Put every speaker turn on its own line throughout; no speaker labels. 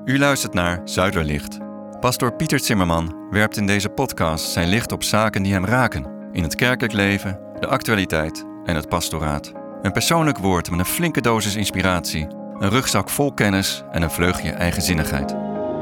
U luistert naar Zuiderlicht. Pastoor Pieter Zimmerman werpt in deze podcast zijn licht op zaken die hem raken. In het kerkelijk leven, de actualiteit en het pastoraat. Een persoonlijk woord met een flinke dosis inspiratie. Een rugzak vol kennis en een vleugje eigenzinnigheid.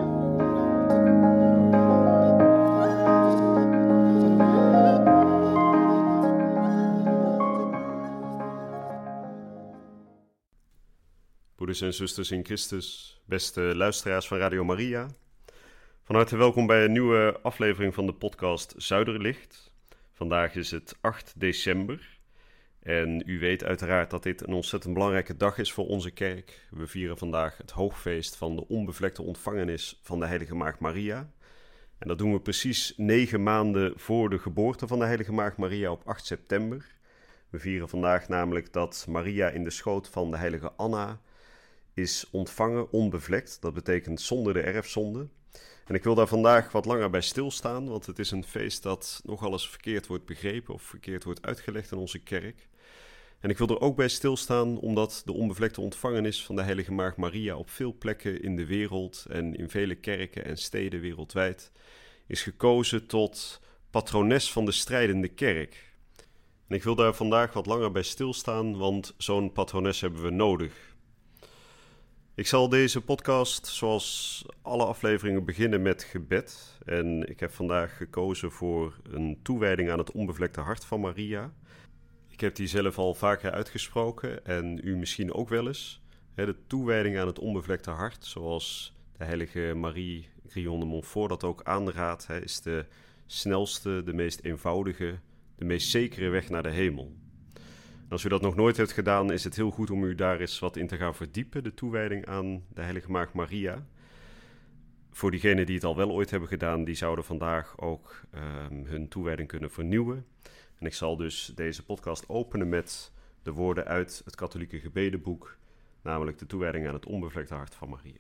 Broeders en zusters in Christus, beste luisteraars van Radio Maria. Van harte welkom bij een nieuwe aflevering van de podcast Zuiderlicht. Vandaag is het 8 december en u weet uiteraard dat dit een ontzettend belangrijke dag is voor onze kerk. We vieren vandaag het hoogfeest van de onbevlekte ontvangenis van de Heilige Maagd Maria. En dat doen we precies 9 maanden voor de geboorte van de Heilige Maagd Maria op 8 september. We vieren vandaag namelijk dat Maria in de schoot van de heilige Anna is ontvangen onbevlekt. Dat betekent zonder de erfzonde. En ik wil daar vandaag wat langer bij stilstaan, want het is een feest dat nogal eens verkeerd wordt begrepen of verkeerd wordt uitgelegd in onze kerk. En ik wil er ook bij stilstaan omdat de onbevlekte ontvangenis van de Heilige Maagd Maria op veel plekken in de wereld en in vele kerken en steden wereldwijd is gekozen tot patrones van de strijdende kerk. En ik wil daar vandaag wat langer bij stilstaan, want zo'n patrones hebben we nodig. Ik zal deze podcast, zoals alle afleveringen, beginnen met gebed. En ik heb vandaag gekozen voor een toewijding aan het onbevlekte hart van Maria. Ik heb die zelf al vaker uitgesproken en u misschien ook wel eens. De toewijding aan het onbevlekte hart, zoals de heilige Marie Grillon de Montfort dat ook aanraadt, is de snelste, de meest eenvoudige, de meest zekere weg naar de hemel. Als u dat nog nooit heeft gedaan, is het heel goed om u daar eens wat in te gaan verdiepen, de toewijding aan de Heilige Maagd Maria. Voor diegenen die het al wel ooit hebben gedaan, die zouden vandaag ook hun toewijding kunnen vernieuwen. En ik zal dus deze podcast openen met de woorden uit het katholieke gebedenboek, namelijk de toewijding aan het onbevlekte hart van Maria.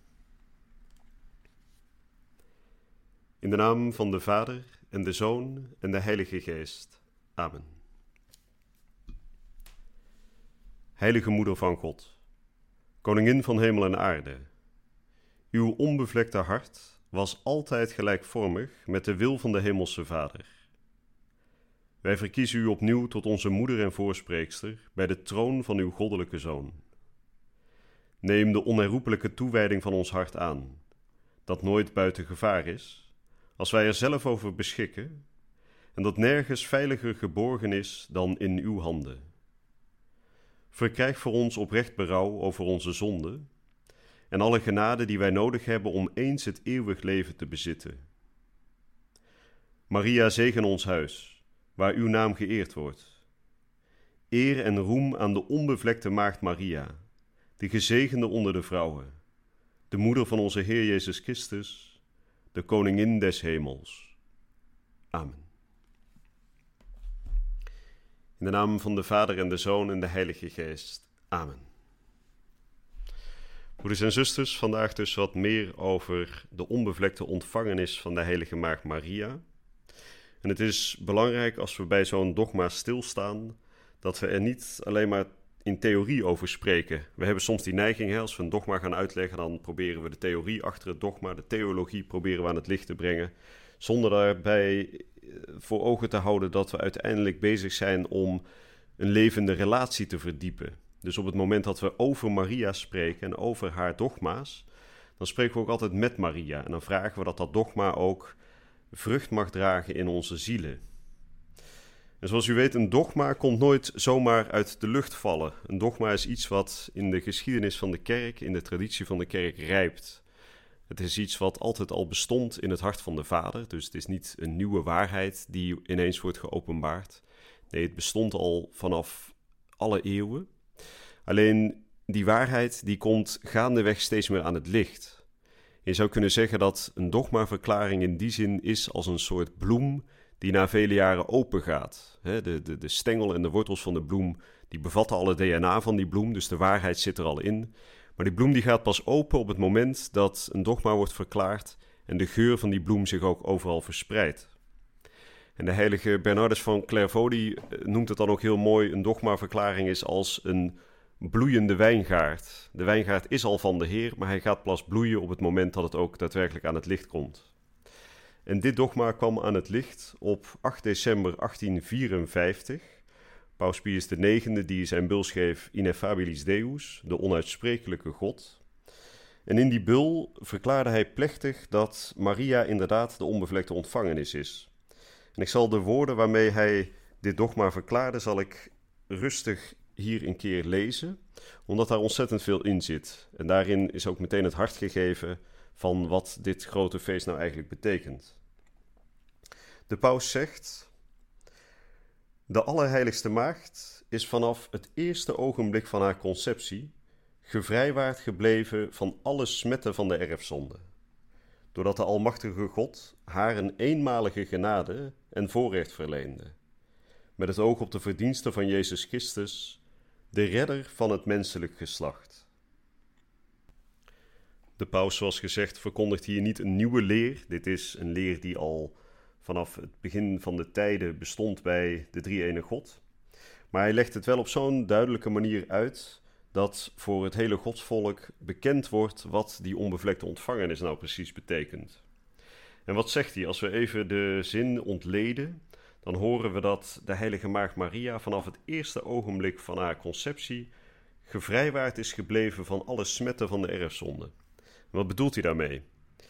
In de naam van de Vader en de Zoon en de Heilige Geest. Amen. Heilige Moeder van God, Koningin van hemel en aarde, uw onbevlekte hart was altijd gelijkvormig met de wil van de Hemelse Vader. Wij verkiezen u opnieuw tot onze moeder en voorspreekster bij de troon van uw goddelijke Zoon. Neem de onherroepelijke toewijding van ons hart aan, dat nooit buiten gevaar is, als wij er zelf over beschikken, en dat nergens veiliger geborgen is dan in uw handen. Verkrijg voor ons oprecht berouw over onze zonde en alle genade die wij nodig hebben om eens het eeuwig leven te bezitten. Maria, zegen ons huis, waar uw naam geëerd wordt. Eer en roem aan de onbevlekte Maagd Maria, de gezegende onder de vrouwen, de moeder van onze Heer Jezus Christus, de Koningin des hemels. Amen. In de naam van de Vader en de Zoon en de Heilige Geest. Amen. Broeders en zusters, vandaag dus wat meer over de onbevlekte ontvangenis van de Heilige Maagd Maria. En het is belangrijk als we bij zo'n dogma stilstaan, dat we er niet alleen maar in theorie over spreken. We hebben soms die neiging, als we een dogma gaan uitleggen, dan proberen we de theorie achter het dogma, de theologie proberen we aan het licht te brengen, zonder daarbij voor ogen te houden dat we uiteindelijk bezig zijn om een levende relatie te verdiepen. Dus op het moment dat we over Maria spreken en over haar dogma's, dan spreken we ook altijd met Maria. En dan vragen we dat dat dogma ook vrucht mag dragen in onze zielen. En zoals u weet, een dogma komt nooit zomaar uit de lucht vallen. Een dogma is iets wat in de geschiedenis van de kerk, in de traditie van de kerk rijpt. Het is iets wat altijd al bestond in het hart van de Vader. Dus het is niet een nieuwe waarheid die ineens wordt geopenbaard. Nee, het bestond al vanaf alle eeuwen. Alleen die waarheid die komt gaandeweg steeds meer aan het licht. Je zou kunnen zeggen dat een dogmaverklaring in die zin is als een soort bloem die na vele jaren open gaat. De stengel en de wortels van de bloem die bevatten al het DNA van die bloem, dus de waarheid zit er al in. Maar die bloem die gaat pas open op het moment dat een dogma wordt verklaard en de geur van die bloem zich ook overal verspreidt. En de heilige Bernardus van Clairvaux noemt het dan ook heel mooi, een dogmaverklaring is als een bloeiende wijngaard. De wijngaard is al van de Heer, maar hij gaat pas bloeien op het moment dat het ook daadwerkelijk aan het licht komt. En dit dogma kwam aan het licht op 8 december 1854. Paus Pius IX, die zijn bul schreef Ineffabilis Deus, de onuitsprekelijke God. En in die bul verklaarde hij plechtig dat Maria inderdaad de onbevlekte ontvangenis is. En ik zal de woorden waarmee hij dit dogma verklaarde, zal ik rustig hier een keer lezen, omdat daar ontzettend veel in zit. En daarin is ook meteen het hart gegeven van wat dit grote feest nou eigenlijk betekent. De paus zegt: de Allerheiligste Maagd is vanaf het eerste ogenblik van haar conceptie gevrijwaard gebleven van alle smetten van de erfzonde, doordat de Almachtige God haar een eenmalige genade en voorrecht verleende, met het oog op de verdiensten van Jezus Christus, de redder van het menselijk geslacht. De paus, zoals gezegd, verkondigt hier niet een nieuwe leer. Dit is een leer die al vanaf het begin van de tijden bestond bij de drie-ene God. Maar hij legt het wel op zo'n duidelijke manier uit dat voor het hele godsvolk bekend wordt wat die onbevlekte ontvangenis nou precies betekent. En wat zegt hij? Als we even de zin ontleden, dan horen we dat de heilige maagd Maria vanaf het eerste ogenblik van haar conceptie gevrijwaard is gebleven van alle smetten van de erfzonde. Wat bedoelt hij daarmee?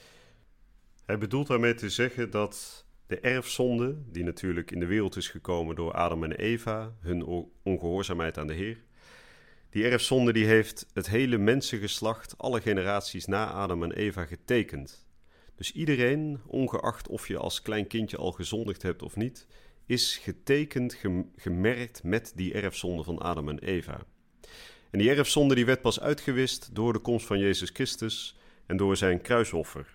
Hij bedoelt daarmee te zeggen dat de erfzonde, die natuurlijk in de wereld is gekomen door Adam en Eva, hun ongehoorzaamheid aan de Heer, die erfzonde die heeft het hele mensengeslacht, alle generaties na Adam en Eva getekend. Dus iedereen, ongeacht of je als klein kindje al gezondigd hebt of niet, is getekend, gemerkt met die erfzonde van Adam en Eva. En die erfzonde die werd pas uitgewist door de komst van Jezus Christus en door zijn kruisoffer.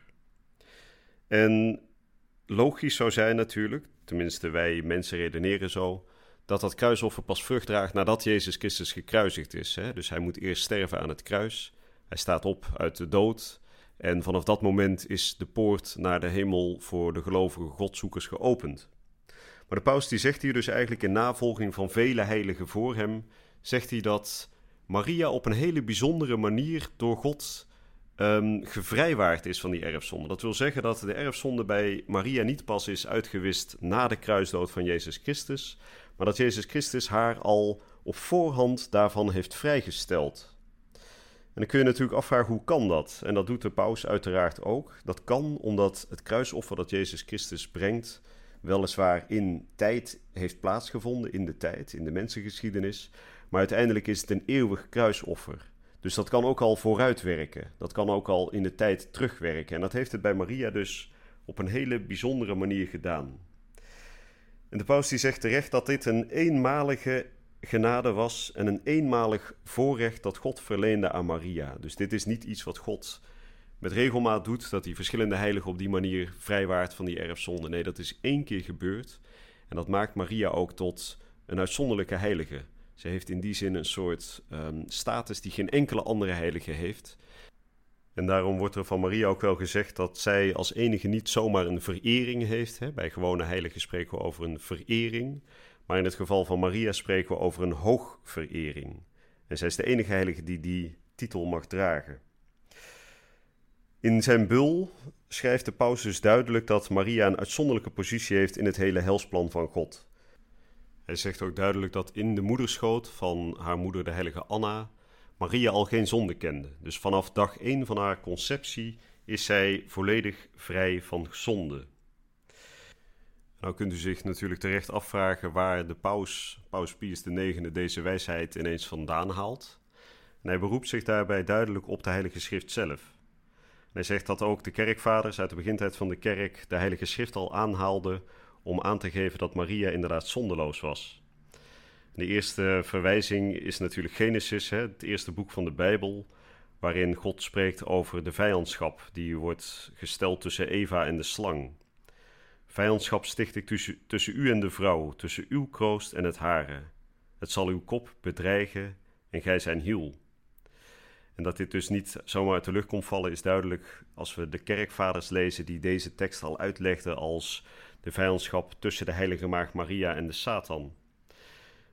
En logisch zou zijn natuurlijk, tenminste wij mensen redeneren zo, dat kruisoffer pas vrucht draagt nadat Jezus Christus gekruisigd is. Hè? Dus hij moet eerst sterven aan het kruis. Hij staat op uit de dood. En vanaf dat moment is de poort naar de hemel voor de gelovige godzoekers geopend. Maar de paus die zegt hier dus eigenlijk in navolging van vele heiligen voor hem, zegt hij dat Maria op een hele bijzondere manier door God gevrijwaard is van die erfzonde. Dat wil zeggen dat de erfzonde bij Maria niet pas is uitgewist na de kruisdood van Jezus Christus, maar dat Jezus Christus haar al op voorhand daarvan heeft vrijgesteld. En dan kun je natuurlijk afvragen, hoe kan dat? En dat doet de paus uiteraard ook. Dat kan omdat het kruisoffer dat Jezus Christus brengt weliswaar in tijd heeft plaatsgevonden, in de mensengeschiedenis, maar uiteindelijk is het een eeuwig kruisoffer. Dus dat kan ook al vooruitwerken. Dat kan ook al in de tijd terugwerken. En dat heeft het bij Maria dus op een hele bijzondere manier gedaan. En de paus die zegt terecht dat dit een eenmalige genade was en een eenmalig voorrecht dat God verleende aan Maria. Dus dit is niet iets wat God met regelmaat doet, dat hij verschillende heiligen op die manier vrijwaart van die erfzonde. Nee, dat is 1 keer gebeurd en dat maakt Maria ook tot een uitzonderlijke heilige. Ze heeft in die zin een soort status die geen enkele andere heilige heeft. En daarom wordt er van Maria ook wel gezegd dat zij als enige niet zomaar een verering heeft. Hè? Bij gewone heiligen spreken we over een verering. Maar in het geval van Maria spreken we over een hoogverering. En zij is de enige heilige die die titel mag dragen. In zijn bul schrijft de paus dus duidelijk dat Maria een uitzonderlijke positie heeft in het hele helsplan van God. Hij zegt ook duidelijk dat in de moederschoot van haar moeder, de heilige Anna, Maria al geen zonde kende. Dus vanaf dag 1 van haar conceptie is zij volledig vrij van zonde. Nou kunt u zich natuurlijk terecht afvragen waar de paus Pius IX, deze wijsheid ineens vandaan haalt. En hij beroept zich daarbij duidelijk op de Heilige Schrift zelf. En hij zegt dat ook de kerkvaders uit de begintijd van de kerk de Heilige Schrift al aanhaalden om aan te geven dat Maria inderdaad zondeloos was. De eerste verwijzing is natuurlijk Genesis, het eerste boek van de Bijbel, waarin God spreekt over de vijandschap die wordt gesteld tussen Eva en de slang. Vijandschap sticht ik tussen u en de vrouw, tussen uw kroost en het hare. Het zal uw kop bedreigen en gij zijn hiel. En dat dit dus niet zomaar uit de lucht komt vallen is duidelijk als we de kerkvaders lezen die deze tekst al uitlegden als de vijandschap tussen de heilige maagd Maria en de Satan.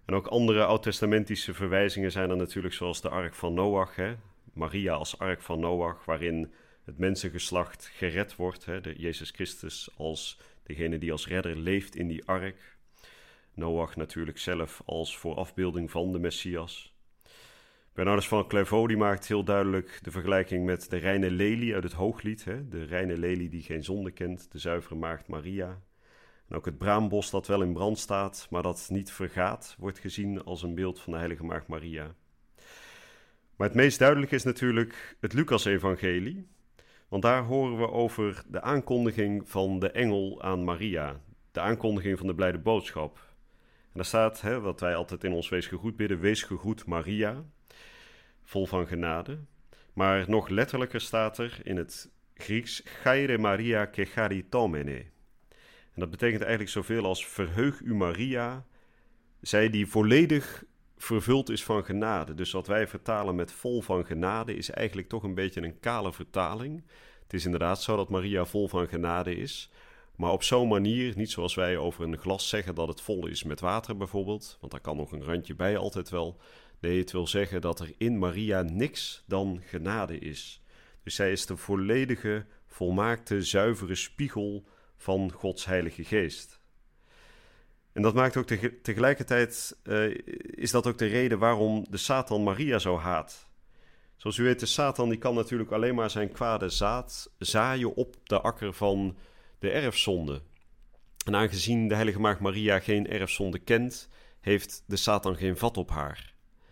En ook andere oud-testamentische verwijzingen zijn er natuurlijk, zoals de ark van Noach, hè? Maria als ark van Noach, waarin het mensengeslacht gered wordt, hè? Jezus Christus als degene die als redder leeft in die ark. Noach natuurlijk zelf als voorafbeelding van de Messias. Bernardus van Clairvaux die maakt heel duidelijk de vergelijking met de reine lelie uit het Hooglied. Hè? De reine lelie die geen zonde kent, de zuivere maagd Maria. En ook het braambos dat wel in brand staat, maar dat niet vergaat, wordt gezien als een beeld van de heilige maagd Maria. Maar het meest duidelijk is natuurlijk het Lucas-evangelie. Want daar horen we over de aankondiging van de engel aan Maria. De aankondiging van de blijde boodschap. En daar staat, hè, wat wij altijd in ons wees gegroet bidden, wees gegroet Maria, vol van genade. Maar nog letterlijker staat er in het Grieks, Chaire Maria ke charitomene. En dat betekent eigenlijk zoveel als verheug u Maria, zij die volledig vervuld is van genade. Dus wat wij vertalen met vol van genade is eigenlijk toch een beetje een kale vertaling. Het is inderdaad zo dat Maria vol van genade is, maar op zo'n manier, niet zoals wij over een glas zeggen dat het vol is met water bijvoorbeeld, want daar kan nog een randje bij altijd wel. Nee, het wil zeggen dat er in Maria niks dan genade is. Dus zij is de volledige, volmaakte, zuivere spiegel van Gods Heilige Geest. En dat maakt ook tegelijkertijd, is dat ook de reden waarom de Satan Maria zo haat. Zoals u weet, de Satan die kan natuurlijk alleen maar zijn kwade zaad zaaien op de akker van de erfzonde. En aangezien de heilige maagd Maria geen erfzonde kent, heeft de Satan geen vat op haar.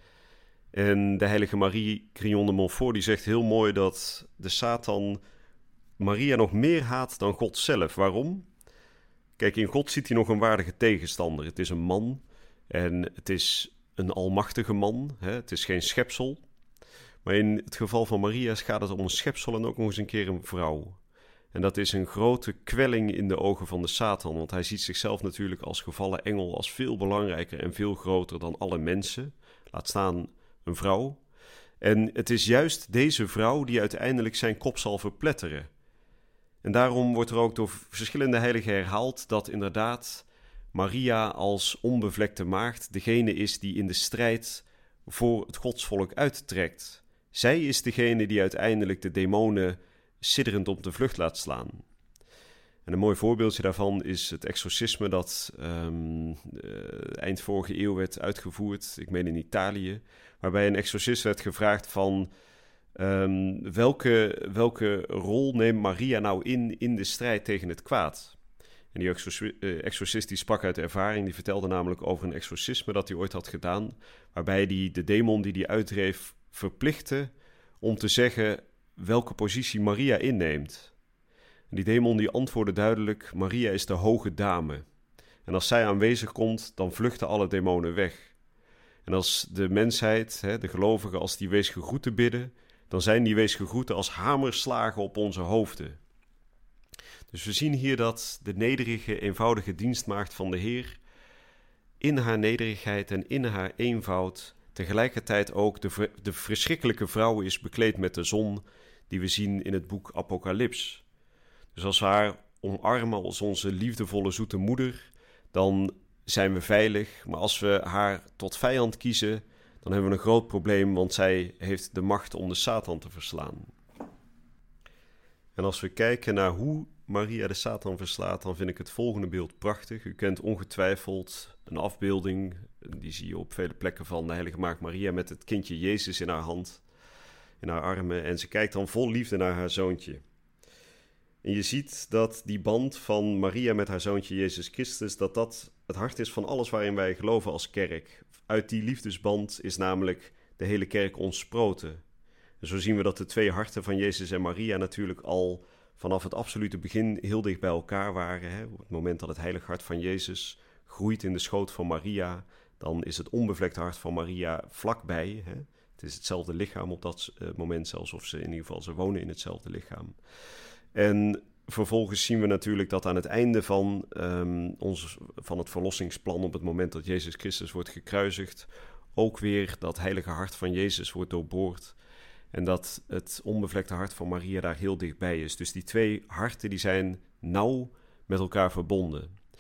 En de heilige Marie Crillon de Montfort die zegt heel mooi dat de Satan Maria nog meer haat dan God zelf. Waarom? Kijk, in God ziet hij nog een waardige tegenstander. Het is een man en het is een almachtige man. Hè? Het is geen schepsel. Maar in het geval van Maria gaat het om een schepsel en ook nog eens een keer een vrouw. En dat is een grote kwelling in de ogen van de Satan. Want hij ziet zichzelf natuurlijk als gevallen engel als veel belangrijker en veel groter dan alle mensen. Laat staan een vrouw. En het is juist deze vrouw die uiteindelijk zijn kop zal verpletteren. En daarom wordt er ook door verschillende heiligen herhaald dat inderdaad Maria als onbevlekte maagd degene is die in de strijd voor het godsvolk uittrekt. Zij is degene die uiteindelijk de demonen sidderend op de vlucht laat slaan. En een mooi voorbeeldje daarvan is het exorcisme dat eind vorige eeuw werd uitgevoerd, ik meen in Italië, waarbij een exorcist werd gevraagd van welke rol neemt Maria nou in de strijd tegen het kwaad? En die exorcist die sprak uit ervaring, die vertelde namelijk over een exorcisme dat hij ooit had gedaan, waarbij hij de demon die hij uitdreef verplichtte om te zeggen welke positie Maria inneemt. En die demon die antwoordde duidelijk, Maria is de hoge dame. En als zij aanwezig komt, dan vluchten alle demonen weg. En als de mensheid, de gelovigen, als die weesgegroeten bidden, dan zijn die weesgegroeten als hamerslagen op onze hoofden. Dus we zien hier dat de nederige, eenvoudige dienstmaagd van de Heer in haar nederigheid en in haar eenvoud tegelijkertijd ook de verschrikkelijke vrouw is bekleed met de zon die we zien in het boek Apocalyps. Dus als we haar omarmen als onze liefdevolle zoete moeder, dan zijn we veilig. Maar als we haar tot vijand kiezen, dan hebben we een groot probleem, want zij heeft de macht om de Satan te verslaan. En als we kijken naar hoe Maria de Satan verslaat, dan vind ik het volgende beeld prachtig. U kent ongetwijfeld een afbeelding, die zie je op vele plekken van de heilige maagd Maria met het kindje Jezus in haar hand, in haar armen. En ze kijkt dan vol liefde naar haar zoontje. En je ziet dat die band van Maria met haar zoontje Jezus Christus, dat het hart is van alles waarin wij geloven als kerk. Uit die liefdesband is namelijk de hele kerk ontsproten. En zo zien we dat de twee harten van Jezus en Maria natuurlijk al vanaf het absolute begin heel dicht bij elkaar waren. Hè? Op het moment dat het heilige hart van Jezus groeit in de schoot van Maria, dan is het onbevlekte hart van Maria vlakbij. Hè? Het is hetzelfde lichaam op dat moment, zelfs of ze in ieder geval ze wonen in hetzelfde lichaam. En vervolgens zien we natuurlijk dat aan het einde van het verlossingsplan, op het moment dat Jezus Christus wordt gekruisigd, ook weer dat heilige hart van Jezus wordt doorboord. En dat het onbevlekte hart van Maria daar heel dichtbij is. Dus die twee harten die zijn nauw met elkaar verbonden.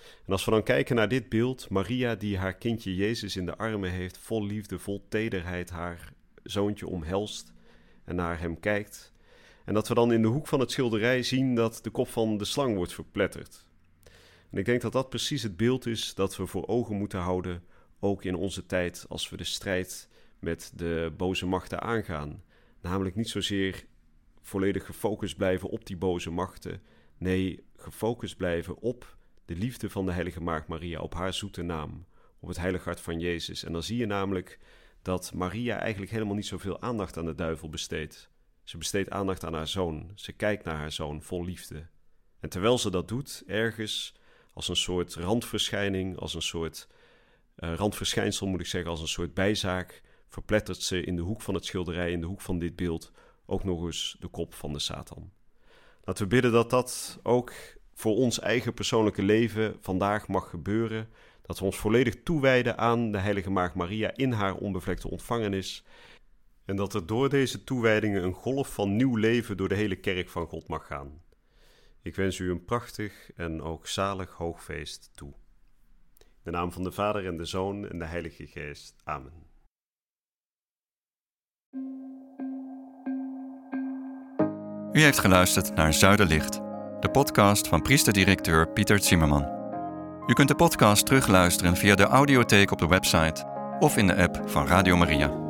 En als we dan kijken naar dit beeld, Maria die haar kindje Jezus in de armen heeft, vol liefde, vol tederheid haar zoontje omhelst en naar hem kijkt. En dat we dan in de hoek van het schilderij zien dat de kop van de slang wordt verpletterd. En ik denk dat dat precies het beeld is dat we voor ogen moeten houden, ook in onze tijd als we de strijd met de boze machten aangaan. Namelijk niet zozeer volledig gefocust blijven op die boze machten. Nee, gefocust blijven op de liefde van de heilige Maagd Maria, op haar zoete naam, op het heilige hart van Jezus. En dan zie je namelijk dat Maria eigenlijk helemaal niet zoveel aandacht aan de duivel besteedt. Ze besteedt aandacht aan haar zoon. Ze kijkt naar haar zoon vol liefde. En terwijl ze dat doet, ergens als een soort randverschijning, als een soort randverschijnsel moet ik zeggen, als een soort bijzaak, verplettert ze in de hoek van het schilderij, in de hoek van dit beeld, ook nog eens de kop van de Satan. Laten we bidden dat dat ook voor ons eigen persoonlijke leven vandaag mag gebeuren. Dat we ons volledig toewijden aan de heilige Maagd Maria in haar onbevlekte ontvangenis. En dat er door deze toewijdingen een golf van nieuw leven door de hele kerk van God mag gaan. Ik wens u een prachtig en ook zalig hoogfeest toe. In de naam van de Vader en de Zoon en de Heilige Geest. Amen.
U heeft geluisterd naar Zuiderlicht, de podcast van priester-directeur Pieter Zimmerman. U kunt de podcast terugluisteren via de audiotheek op de website of in de app van Radio Maria.